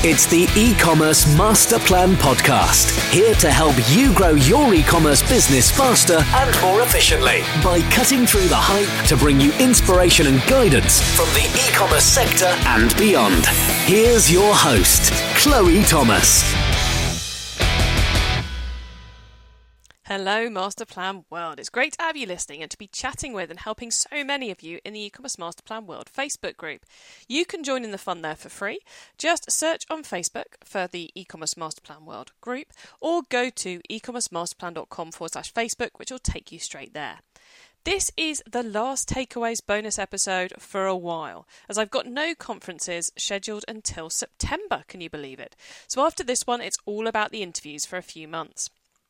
It's the E-commerce Master Plan podcast, here to help you grow your e-commerce business faster and more efficiently by cutting through the hype to bring you inspiration and guidance from the e-commerce sector and beyond. Here's your host, Chloe Thomas. Hello, Master Plan World. It's great to have you listening and to be chatting with and helping so many of you in the E-commerce Master Plan World Facebook group. You can join in the fun there for free. Just search on Facebook for the E-commerce Master Plan World group or go to ecommercemasterplan.com/Facebook, which will take you straight there. This is the last Takeaways bonus episode for a while, as I've got no conferences scheduled until September, can you believe it? So after this one, it's all about the interviews for a few months.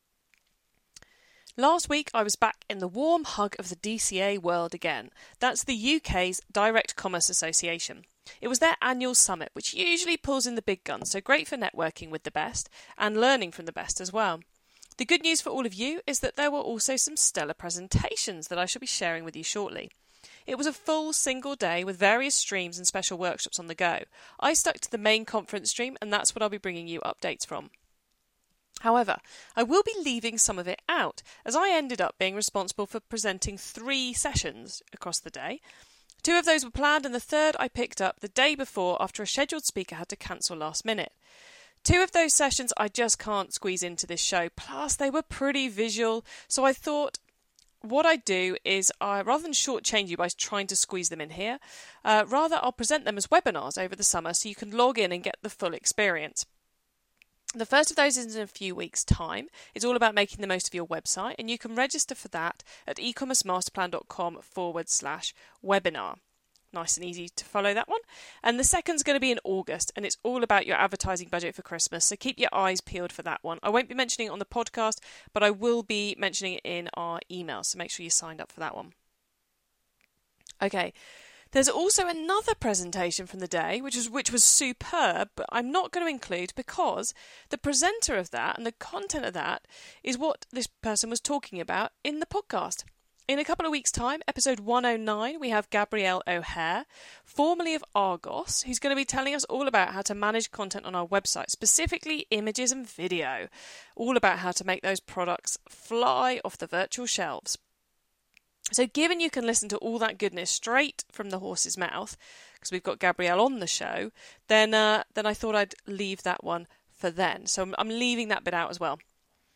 Last week I was back in the warm hug of the DCA world again. That's the UK's Direct Commerce Association. It was their annual summit, which usually pulls in the big guns, so great for networking with the best and learning from the best as well. The good news for all of you is that there were also some stellar presentations that I shall be sharing with you shortly. It was a full single day with various streams and special workshops on the go. I stuck to the main conference stream and that's what I'll be bringing you updates from. However, I will be leaving some of it out, as I ended up being responsible for presenting 3 sessions across the day. 2 of those were planned and the third I picked up the day before after a scheduled speaker had to cancel last minute. 2 of those sessions I just can't squeeze into this show, plus they were pretty visual, so I thought what I'd do is, rather than shortchange you by trying to squeeze them in here, rather I'll present them as webinars over the summer so you can log in and get the full experience. The first of those is in a few weeks' time. It's all about making the most of your website, and you can register for that at ecommercemasterplan.com/webinar. Nice and easy to follow that one. And the second's going to be in August, and it's all about your advertising budget for Christmas, so keep your eyes peeled for that one. I won't be mentioning it on the podcast, but I will be mentioning it in our email, so make sure you signed up for that one. Okay. There's also another presentation from the day, which was superb, but I'm not going to include because the presenter of that and the content of that is what this person was talking about in the podcast. In a couple of weeks' time, episode 109, we have Gabrielle O'Hare, formerly of Argos, who's going to be telling us all about how to manage content on our website, specifically images and video, all about how to make those products fly off the virtual shelves. So given you can listen to all that goodness straight from the horse's mouth, because we've got Gabrielle on the show, then I thought I'd leave that one for then. So I'm leaving that bit out as well.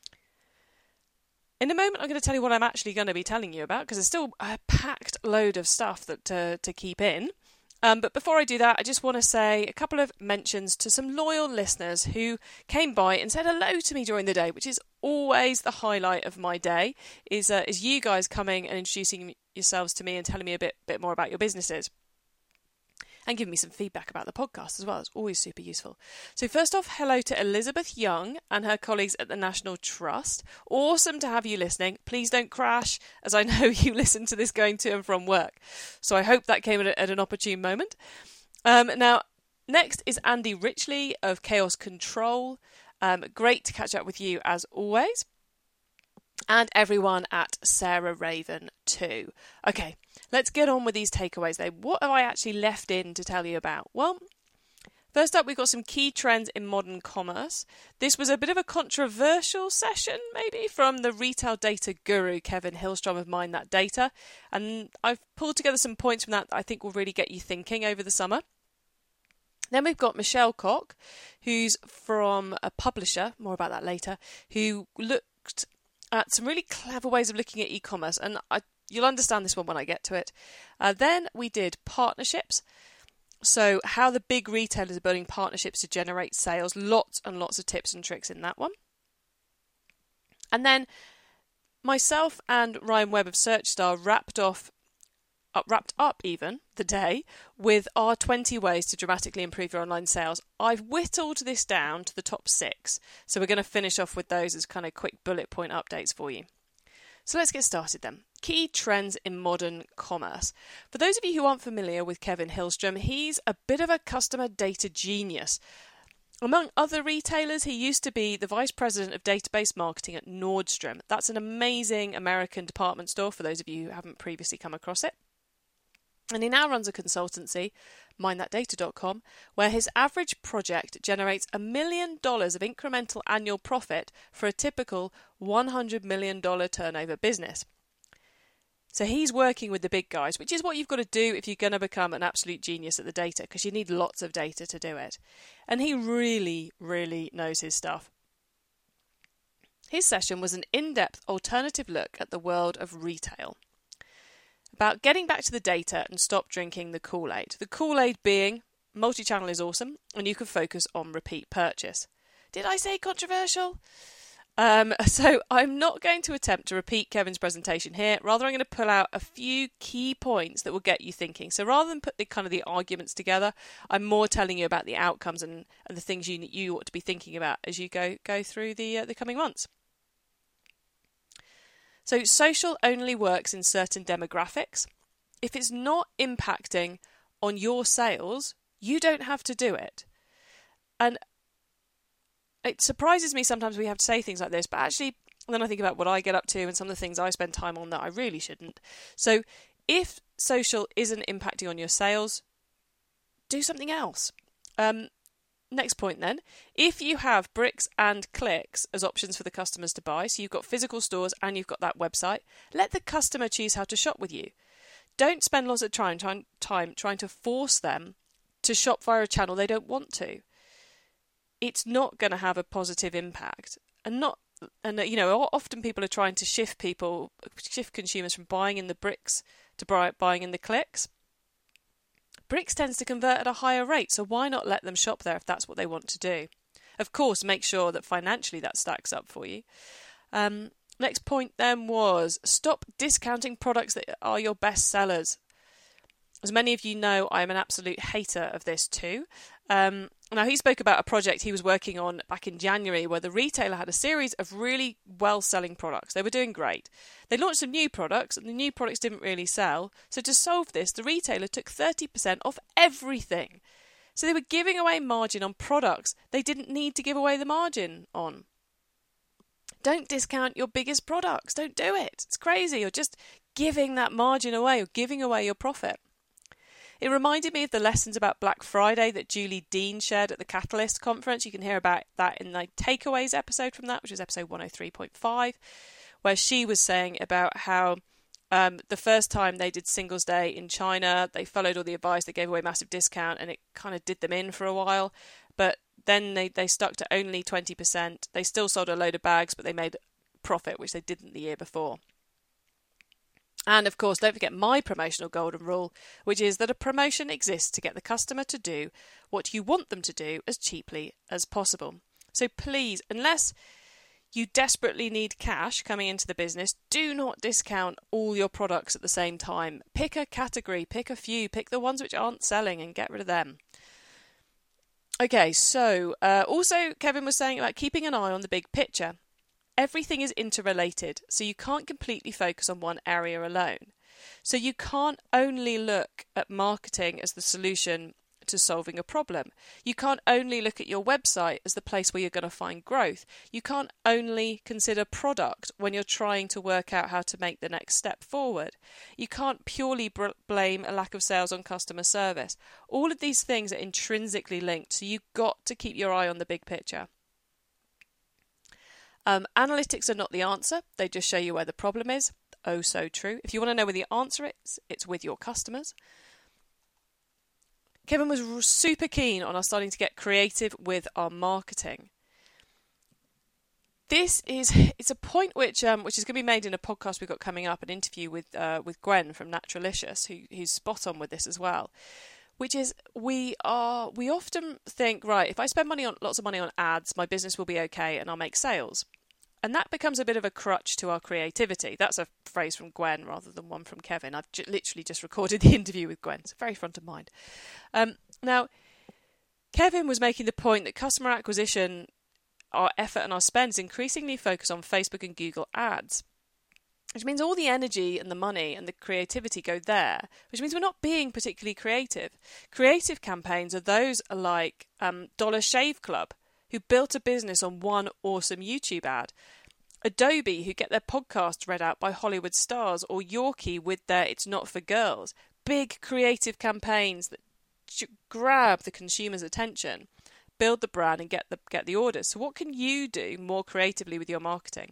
In a moment, I'm going to tell you what I'm actually going to be telling you about, because there's still a packed load of stuff that to keep in. But before I do that, I just want to say a couple of mentions to some loyal listeners who came by and said hello to me during the day, which is always the highlight of my day, is you guys coming and introducing yourselves to me and telling me a bit more about your businesses. And giving me some feedback about the podcast as well. It's always super useful. So first off, hello to Elizabeth Young and her colleagues at the National Trust. Awesome to have you listening. Please don't crash, as I know you listen to this going to and from work. So I hope that came at an opportune moment. Now, next is Andy Richley of Chaos Control. Great to catch up with you as always. And everyone at Sarah Raven too. Okay, let's get on with these takeaways though. What have I actually left in to tell you about? Well, first up, we've got some key trends in modern commerce. This was a bit of a controversial session, maybe, from the retail data guru, Kevin Hillstrom of Mind That Data. And I've pulled together some points from that I think will really get you thinking over the summer. Then we've got Michelle Koch, who's from a publisher, more about that later, who looked at some really clever ways of looking at e-commerce, and you'll understand this one when I get to it. Then we did partnerships, so how the big retailers are building partnerships to generate sales, lots and lots of tips and tricks in that one. And then myself and Ryan Webb of SearchStar wrapped up even the day with our 20 ways to dramatically improve your online sales. I've whittled this down to the top 6, so we're going to finish off with those as kind of quick bullet point updates for you. So let's get started then. Key trends in modern commerce. For those of you who aren't familiar with Kevin Hillstrom, he's a bit of a customer data genius. Among other retailers, he used to be the Vice President of Database Marketing at Nordstrom. That's an amazing American department store for those of you who haven't previously come across it. And he now runs a consultancy, mindthatdata.com, where his average project generates $1 million of incremental annual profit for a typical $100 million turnover business. So he's working with the big guys, which is what you've got to do if you're going to become an absolute genius at the data, because you need lots of data to do it. And he really, really knows his stuff. His session was an in-depth alternative look at the world of retail, about getting back to the data and stop drinking the Kool-Aid. The Kool-Aid being multi-channel is awesome and you can focus on repeat purchase. Did I say controversial? So I'm not going to attempt to repeat Kevin's presentation here. Rather, I'm going to pull out a few key points that will get you thinking. So rather than put the arguments together, I'm more telling you about the outcomes and the things you ought to be thinking about as you go through the coming months. So social only works in certain demographics. If it's not impacting on your sales, you don't have to do it. And it surprises me sometimes we have to say things like this, but actually then I think about what I get up to and some of the things I spend time on that I really shouldn't. So if social isn't impacting on your sales, do something else. Next point then, if you have bricks and clicks as options for the customers to buy, so you've got physical stores and you've got that website, let the customer choose how to shop with you. Don't spend lots of time trying to force them to shop via a channel they don't want to. It's not going to have a positive impact. Often people are trying to shift consumers from buying in the bricks to buying in the clicks. Bricks tends to convert at a higher rate, so why not let them shop there if that's what they want to do? Of course, make sure that financially that stacks up for you. Next point then was stop discounting products that are your best sellers. As many of you know, I'm an absolute hater of this too. Now, he spoke about a project he was working on back in January where the retailer had a series of really well-selling products. They were doing great. They launched some new products and the new products didn't really sell. So to solve this, the retailer took 30% off everything. So they were giving away margin on products they didn't need to give away the margin on. Don't discount your biggest products. Don't do it. It's crazy. You're just giving that margin away or giving away your profit. It reminded me of the lessons about Black Friday that Julie Dean shared at the Catalyst conference. You can hear about that in the takeaways episode from that, which is episode 103.5, where she was saying about how the first time they did Singles Day in China, they followed all the advice, they gave away massive discount, and it kind of did them in for a while. But then they stuck to only 20%. They still sold a load of bags, but they made profit, which they didn't the year before. And of course, don't forget my promotional golden rule, which is that a promotion exists to get the customer to do what you want them to do as cheaply as possible. So please, unless you desperately need cash coming into the business, do not discount all your products at the same time. Pick a category, pick a few, pick the ones which aren't selling and get rid of them. Okay, so also Kevin was saying about keeping an eye on the big picture. Everything is interrelated, so you can't completely focus on one area alone. So you can't only look at marketing as the solution to solving a problem. You can't only look at your website as the place where you're going to find growth. You can't only consider product when you're trying to work out how to make the next step forward. You can't purely blame a lack of sales on customer service. All of these things are intrinsically linked, so you've got to keep your eye on the big picture. Analytics are not the answer. They just show you where the problem is. Oh, so true. If you want to know where the answer is, it's with your customers. Kevin was super keen on us starting to get creative with our marketing. It's a point which is going to be made in a podcast we've got coming up, an interview with Gwen from Naturalicious, who's spot on with this as well. Which is we often think, right, if I spend lots of money on ads, my business will be okay and I'll make sales. And that becomes a bit of a crutch to our creativity. That's a phrase from Gwen rather than one from Kevin. I've literally just recorded the interview with Gwen. It's very front of mind. Now, Kevin was making the point that customer acquisition, our effort and our spend is increasingly focused on Facebook and Google ads. Which means all the energy and the money and the creativity go there, which means we're not being particularly creative. Creative campaigns are those like Dollar Shave Club, who built a business on one awesome YouTube ad. Adobe, who get their podcasts read out by Hollywood stars, or Yorkie with their It's Not For Girls. big creative campaigns that grab the consumer's attention, build the brand and get the orders. So what can you do more creatively with your marketing?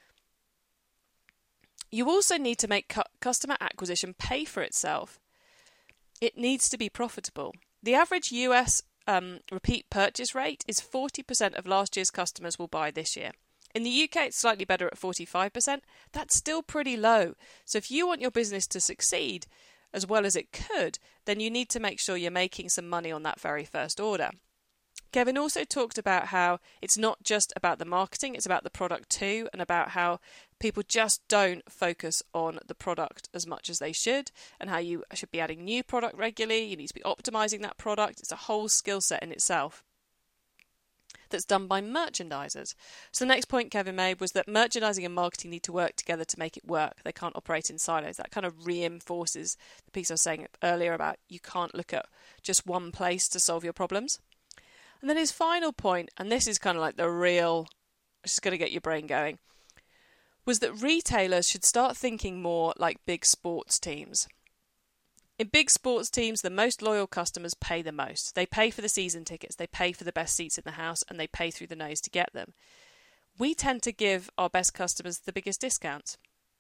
You also need to make customer acquisition pay for itself. It needs to be profitable. The average US repeat purchase rate is 40% of last year's customers will buy this year. In the UK, it's slightly better at 45%. That's still pretty low. So if you want your business to succeed as well as it could, then you need to make sure you're making some money on that very first order. Kevin also talked about how it's not just about the marketing, it's about the product too, and about how people just don't focus on the product as much as they should, and how you should be adding new product regularly, you need to be optimizing that product. It's a whole skill set in itself that's done by merchandisers. So the next point Kevin made was that merchandising and marketing need to work together to make it work. They can't operate in silos. That kind of reinforces the piece I was saying earlier about you can't look at just one place to solve your problems. And then his final point, and this is kind of like the real, it's going to get your brain going, was that retailers should start thinking more like big sports teams. In big sports teams, the most loyal customers pay the most. They pay for the season tickets, they pay for the best seats in the house, and they pay through the nose to get them. We tend to give our best customers the biggest discounts.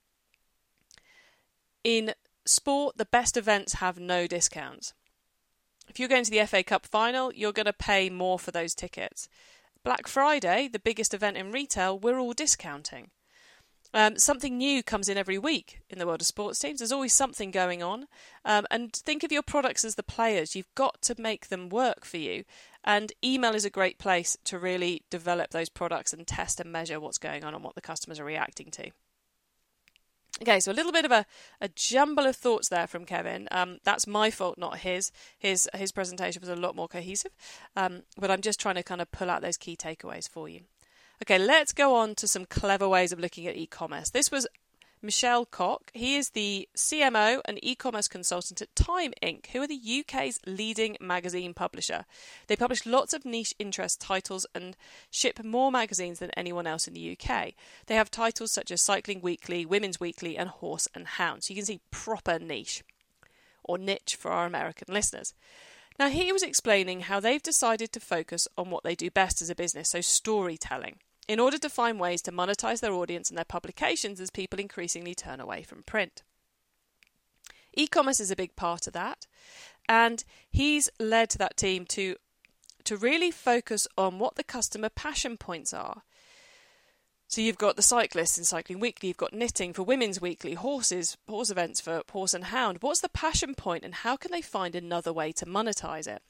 In sport, the best events have no discounts. If you're going to the FA Cup final, you're going to pay more for those tickets. Black Friday, the biggest event in retail, we're all discounting. Something new comes in every week in the world of sports teams. There's always something going on. And think of your products as the players. You've got to make them work for you. And email is a great place to really develop those products and test and measure what's going on and what the customers are reacting to. Okay, so a little bit of a jumble of thoughts there from Kevin. That's my fault, not his. His presentation was a lot more cohesive, but I'm just trying to kind of pull out those key takeaways for you. Okay, let's go on to some clever ways of looking at e-commerce. This was Michelle Koch. He is the CMO and e-commerce consultant at Time Inc., who are the UK's leading magazine publisher. They publish lots of niche interest titles and ship more magazines than anyone else in the UK. They have titles such as Cycling Weekly, Women's Weekly, and Horse and Hound. So you can see proper niche, or niche for our American listeners. Now, he was explaining how they've decided to focus on what they do best as a business, so storytelling, in order to find ways to monetize their audience and their publications as people increasingly turn away from print. E-commerce is a big part of that, and he's led that team to really focus on what the customer passion points are. So you've got the cyclists in Cycling Weekly, you've got knitting for Women's Weekly, horse events for Horse and Hound. What's the passion point and how can they find another way to monetize it?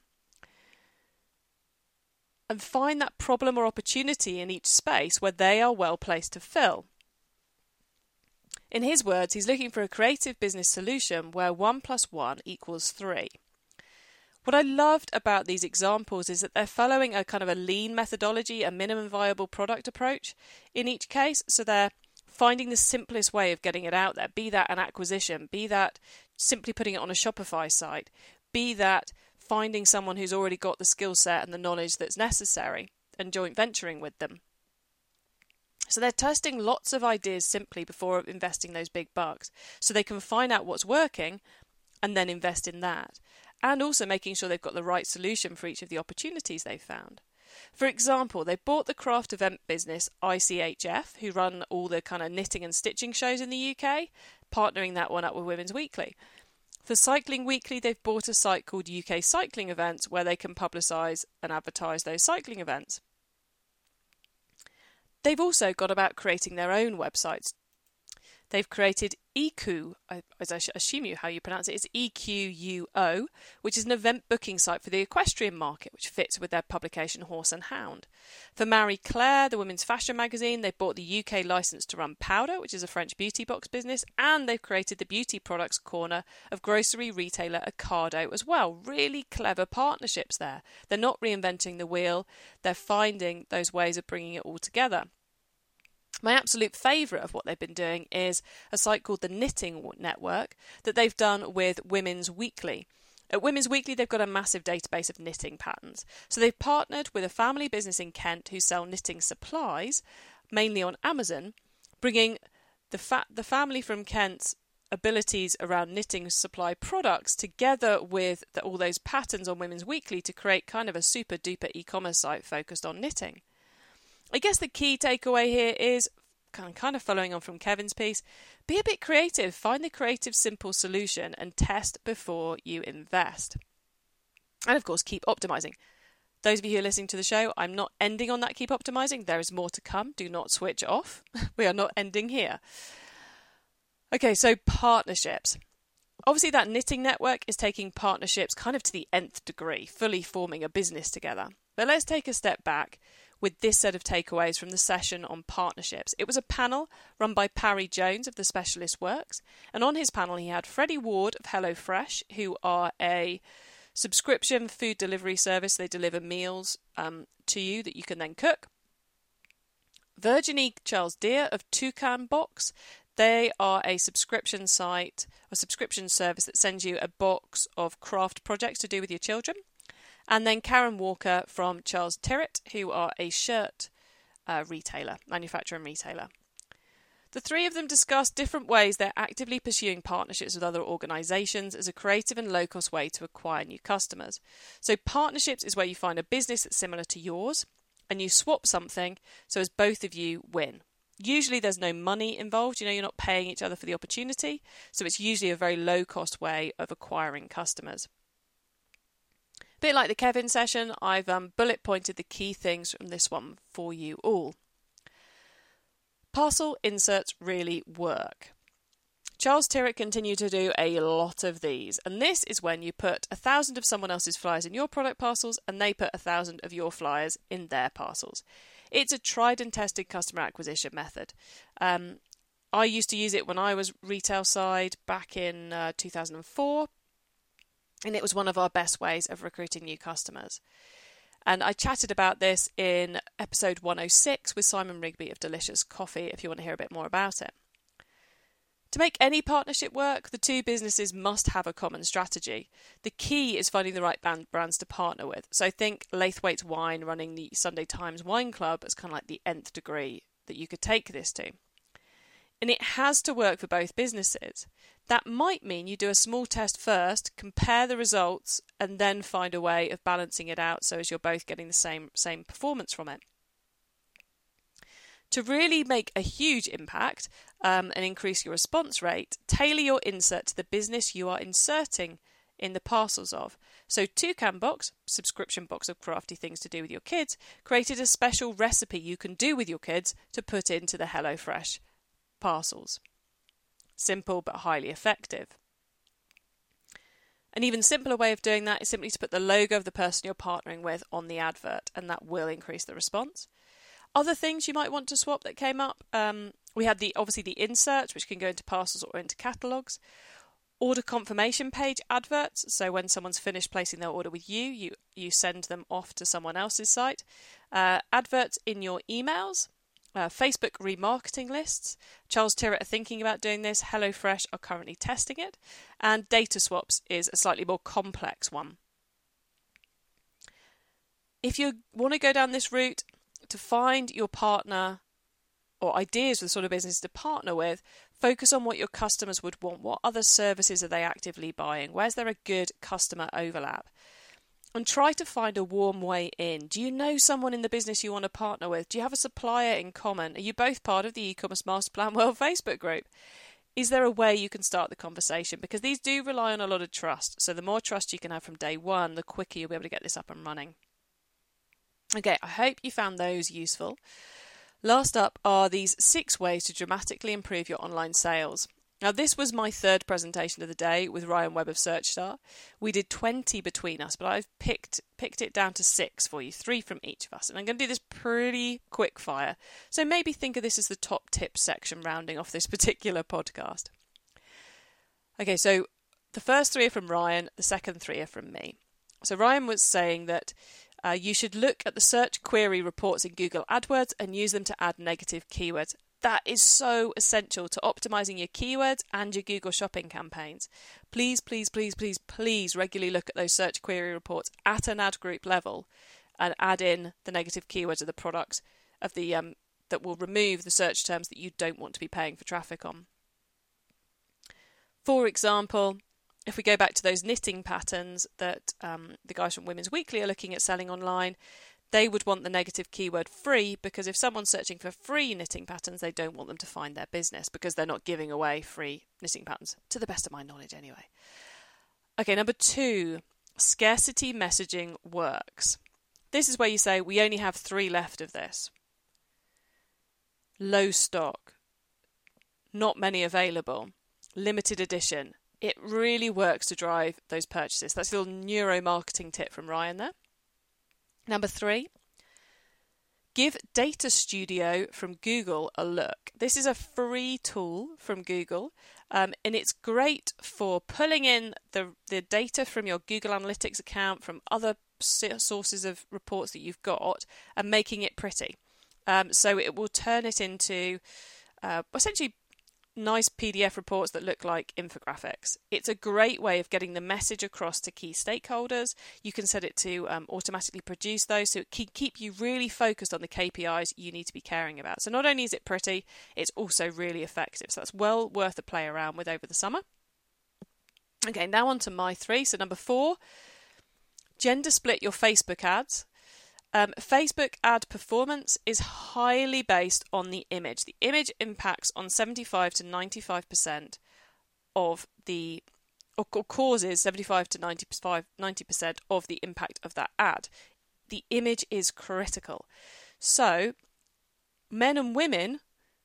And find that problem or opportunity in each space where they are well placed to fill. In his words, he's looking for a creative business solution where 1 + 1 = 3. What I loved about these examples is that they're following a kind of a lean methodology, a minimum viable product approach in each case. So they're finding the simplest way of getting it out there, be that an acquisition, be that simply putting it on a Shopify site, be that finding someone who's already got the skill set and the knowledge that's necessary and joint venturing with them. So they're testing lots of ideas simply before investing those big bucks so they can find out what's working and then invest in that. And also making sure they've got the right solution for each of the opportunities they've found. For example, they bought the craft event business ICHF, who run all the kind of knitting and stitching shows in the UK, partnering that one up with Women's Weekly. For Cycling Weekly, they've bought a site called UK Cycling Events where they can publicise and advertise those cycling events. They've also got about creating their own websites. They've created EQUO, as I assume how you pronounce it, it's EQUO, which is an event booking site for the equestrian market, which fits with their publication Horse and Hound. For Marie Claire, the women's fashion magazine, they've bought the UK licence to run Powder, which is a French beauty box business, and they've created the beauty products corner of grocery retailer Ocado as well. Really clever partnerships there. They're not reinventing the wheel, they're finding those ways of bringing it all together. My absolute favourite of what they've been doing is a site called the Knitting Network that they've done with Women's Weekly. At Women's Weekly, they've got a massive database of knitting patterns. So they've partnered with a family business in Kent who sell knitting supplies, mainly on Amazon, bringing the family from Kent's abilities around knitting supply products together with all those patterns on Women's Weekly to create kind of a super duper e-commerce site focused on knitting. I guess the key takeaway here is, kind of following on from Kevin's piece, be a bit creative, find the creative simple solution and test before you invest. And of course, keep optimizing. Those of you who are listening to the show, I'm not ending on that keep optimizing. There is more to come. Do not switch off. We are not ending here. Okay, so partnerships. Obviously, that knitting network is taking partnerships kind of to the nth degree, fully forming a business together. But let's take a step back with this set of takeaways from the session on partnerships. It was a panel run by Parry Jones of The Specialist Works, and on his panel he had Freddie Ward of HelloFresh, who are a subscription food delivery service. They deliver meals to you that you can then cook. Virginie Charles Deer of Toucan Box. They are a subscription site, a subscription service that sends you a box of craft projects to do with your children. And then Karen Walker from Charles Tyrwhitt, who are a shirt manufacturer and retailer. The three of them discussed different ways they're actively pursuing partnerships with other organisations as a creative and low-cost way to acquire new customers. So partnerships is where you find a business that's similar to yours and you swap something so as both of you win. Usually there's no money involved, you're not paying each other for the opportunity, so it's usually a very low-cost way of acquiring customers. A bit like the Kevin session, I've bullet pointed the key things from this one for you all. Parcel inserts really work. Charles Tyrwhitt continued to do a lot of these, and this is when you put 1,000 of someone else's flyers in your product parcels and they put 1,000 of your flyers in their parcels. It's a tried and tested customer acquisition method. I used to use it when I was retail side back in 2004, and it was one of our best ways of recruiting new customers. And I chatted about this in episode 106 with Simon Rigby of Delicious Coffee, if you want to hear a bit more about it. To make any partnership work, the two businesses must have a common strategy. The key is finding the right brands to partner with. So think Laithwaite's Wine running the Sunday Times Wine Club as kind of like the nth degree that you could take this to. And it has to work for both businesses. That might mean you do a small test first, compare the results, and then find a way of balancing it out so as you're both getting the same performance from it. To really make a huge impact and increase your response rate, tailor your insert to the business you are inserting in the parcels of. So Toucan Box, subscription box of crafty things to do with your kids, created a special recipe you can do with your kids to put into the HelloFresh parcels. Simple but highly effective. An even simpler way of doing that is simply to put the logo of the person you're partnering with on the advert, and that will increase the response. Other things you might want to swap that came up, we had obviously the inserts, which can go into parcels or into catalogues. Order confirmation page adverts, so when someone's finished placing their order with you send them off to someone else's site. Adverts in your emails. Facebook remarketing lists. Charles Tyrwhitt are thinking about doing this. HelloFresh are currently testing it. And data swaps is a slightly more complex one. If you want to go down this route, to find your partner or ideas for the sort of business to partner with, focus on what your customers would want. What other services are they actively buying? Where's there a good customer overlap? And try to find a warm way in. Do you know someone in the business you want to partner with? Do you have a supplier in common? Are you both part of the e-commerce master plan world Facebook group? Is there a way you can start the conversation? Because these do rely on a lot of trust. So the more trust you can have from day one, the quicker you'll be able to get this up and running. Okay, I hope you found those useful. Last up are these 6 ways to dramatically improve your online sales. Now, this was my third presentation of the day with Ryan Webb of SearchStar. We did 20 between us, but I've picked it down to 6 for you, 3 from each of us. And I'm going to do this pretty quick fire. So maybe think of this as the top tips section rounding off this particular podcast. Okay, so the first 3 are from Ryan, the second 3 are from me. So Ryan was saying that you should look at the search query reports in Google AdWords and use them to add negative keywords. That is so essential to optimizing your keywords and your Google shopping campaigns. Please, please, please, please, please regularly look at those search query reports at an ad group level and add in the negative keywords of the products of the that will remove the search terms that you don't want to be paying for traffic on. For example, if we go back to those knitting patterns that the guys from Women's Weekly are looking at selling online, they would want the negative keyword free, because if someone's searching for free knitting patterns, they don't want them to find their business, because they're not giving away free knitting patterns, to the best of my knowledge anyway. Okay, number 2, scarcity messaging works. This is where you say, we only have 3 left of this. Low stock, not many available, limited edition. It really works to drive those purchases. That's a little neuromarketing tip from Ryan there. Number 3, give Data Studio from Google a look. This is a free tool from Google, and it's great for pulling in the data from your Google Analytics account, from other sources of reports that you've got, and making it pretty. So it will turn it into essentially nice PDF reports that look like infographics. It's a great way of getting the message across to key stakeholders. You can set it to automatically produce those, so it can keep you really focused on the KPIs you need to be caring about. So not only is it pretty, it's also really effective. So that's well worth a play around with over the summer. Okay, now on to my 3. So number 4, gender split your Facebook ads. Facebook ad performance is highly based on the image. The image impacts on 75 to 95% of the, or causes 75 to 90% of the impact of that ad. The image is critical. So men and women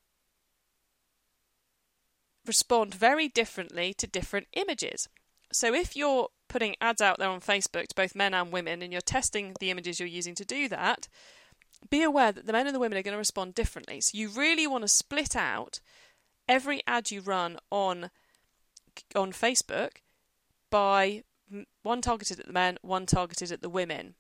respond very differently to different images. So if you're putting ads out there on Facebook to both men and women, and you're testing the images you're using to do that, be aware that the men and the women are going to respond differently. So you really want to split out every ad you run on Facebook by one targeted at the men, one targeted at the women.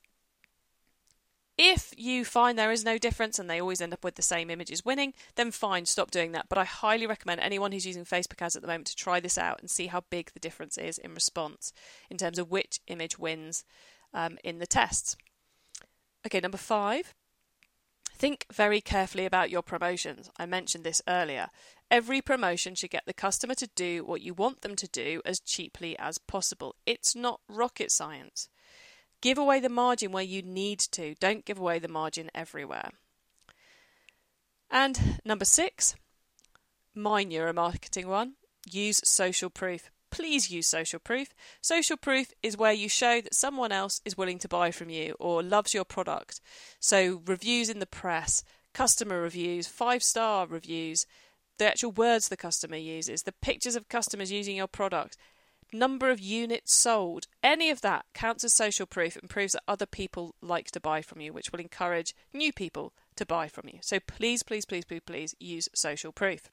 If you find there is no difference and they always end up with the same images winning, then fine, stop doing that. But I highly recommend anyone who's using Facebook ads at the moment to try this out and see how big the difference is in response in terms of which image wins in the tests. Okay, number 5, think very carefully about your promotions. I mentioned this earlier. Every promotion should get the customer to do what you want them to do as cheaply as possible. It's not rocket science. Give away the margin where you need to. Don't give away the margin everywhere. And number 6, my neuromarketing one, use social proof. Please use social proof. Social proof is where you show that someone else is willing to buy from you or loves your product. So reviews in the press, customer reviews, 5-star reviews, the actual words the customer uses, the pictures of customers using your product, number of units sold, any of that counts as social proof and proves that other people like to buy from you, which will encourage new people to buy from you. So please, please, please, please, please use social proof.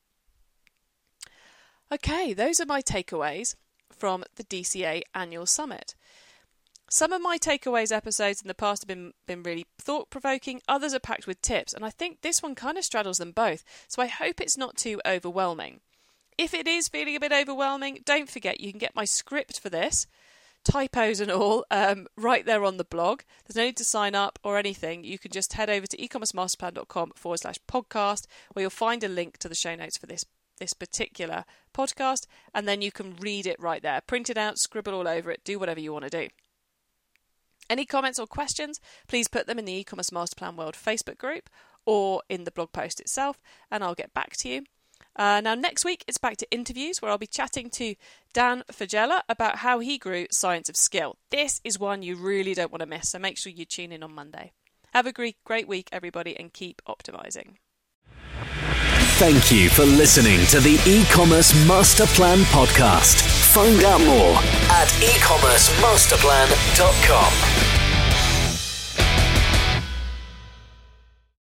Okay, those are my takeaways from the DCA Annual Summit. Some of my takeaways episodes in the past have been really thought-provoking, others are packed with tips, and I think this one kind of straddles them both, so I hope it's not too overwhelming. If it is feeling a bit overwhelming, don't forget you can get my script for this, typos and all, right there on the blog. There's no need to sign up or anything. You can just head over to ecommercemasterplan.com/podcast, where you'll find a link to the show notes for this particular podcast, and then you can read it right there. Print it out, scribble all over it, do whatever you want to do. Any comments or questions, please put them in the E-commerce Master Plan World Facebook group or in the blog post itself, and I'll get back to you. Now, next week, it's back to interviews, where I'll be chatting to Dan Fagella about how he grew Science of Skill. This is one you really don't want to miss, so make sure you tune in on Monday. Have a great week, everybody, and keep optimizing. Thank you for listening to the E-commerce Master Plan podcast. Find out more at ecommercemasterplan.com.